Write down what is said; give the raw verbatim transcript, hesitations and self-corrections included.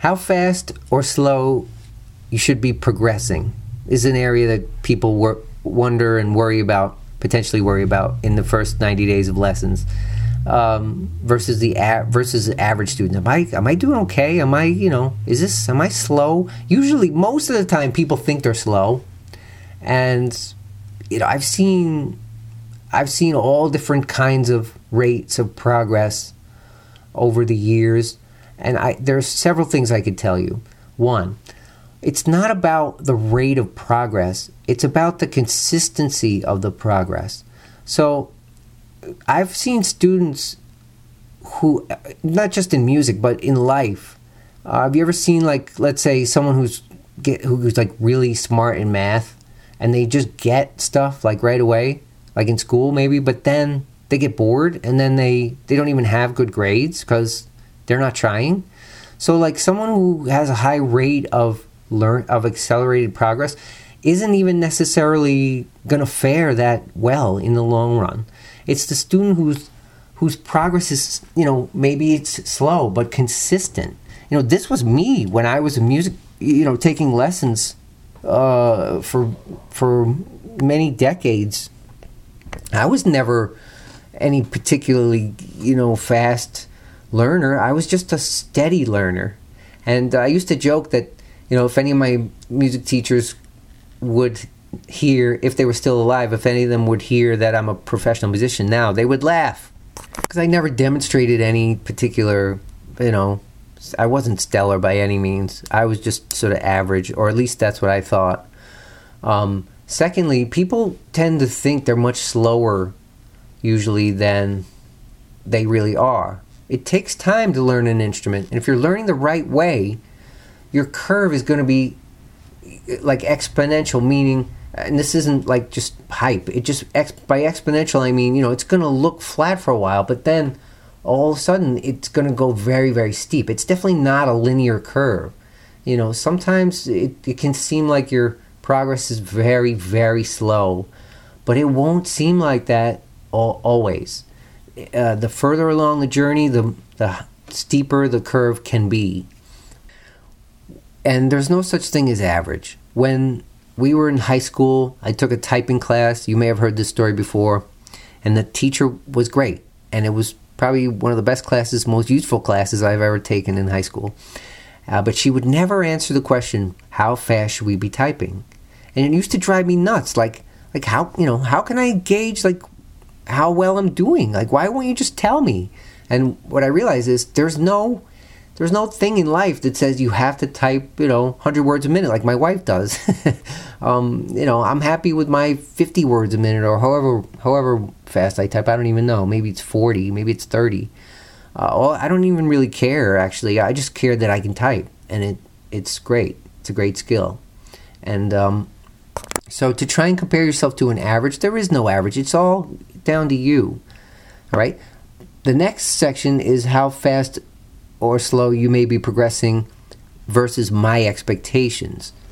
how fast or slow you should be progressing is an area that people wor- wonder and worry about, potentially worry about in the first ninety days of lessons, um, versus the a- versus the average student. Am I am I doing okay? Am I, you know, is this, am I slow? Usually, most of the time, people think they're slow, and you know, I've seen I've seen all different kinds of rates of progress over the years, and I there's several things I could tell you. One, it's not about the rate of progress, it's about the consistency of the progress. So I've seen students who, not just in music, but in life, uh, have you ever seen, like, let's say someone who's get who's like really smart in math, and they just get stuff like right away, like in school maybe, but then they get bored, and then they, they don't even have good grades because they're not trying. So like someone who has a high rate of learn of accelerated progress isn't even necessarily going to fare that well in the long run. It's the student whose whose progress is, you know, maybe it's slow but consistent. You know, this was me when I was in music, you know, taking lessons uh, for for many decades. I was never any particularly, you know, fast learner. I was just a steady learner. And I used to joke that, you know, if any of my music teachers would hear, if they were still alive, if any of them would hear that I'm a professional musician now, they would laugh. Because I never demonstrated any particular, you know, I wasn't stellar by any means. I was just sort of average, or at least that's what I thought. Um, secondly, people tend to think they're much slower usually than they really are. It takes time to learn an instrument, and if you're learning the right way, your curve is going to be like exponential, meaning, and this isn't like just hype, it just, ex, by exponential I mean, you know, it's going to look flat for a while, but then all of a sudden it's going to go very, very steep. It's definitely not a linear curve. You know, sometimes it, it can seem like your progress is very, very slow, but it won't seem like that all, always. Uh, the further along the journey, the, the steeper the curve can be. And there's no such thing as average. When we were in high school, I took a typing class. You may have heard this story before. And the teacher was great. And it was probably one of the best classes, most useful classes I've ever taken in high school. Uh, but she would never answer the question, how fast should we be typing? And it used to drive me nuts. Like, like how, you know, how can I gauge, like, how well I'm doing? Like, why won't you just tell me? And what I realized is there's no... There's no thing in life that says you have to type, you know, one hundred words a minute like my wife does. um, you know, I'm happy with my fifty words a minute, or however however fast I type. I don't even know. Maybe it's forty, maybe it's thirty. Uh, well, I don't even really care, actually. I just care that I can type, and it it's great. It's a great skill. And um, so to try and compare yourself to an average, there is no average. It's all down to you. All right? The next section is how fast or slow you may be progressing versus my expectations.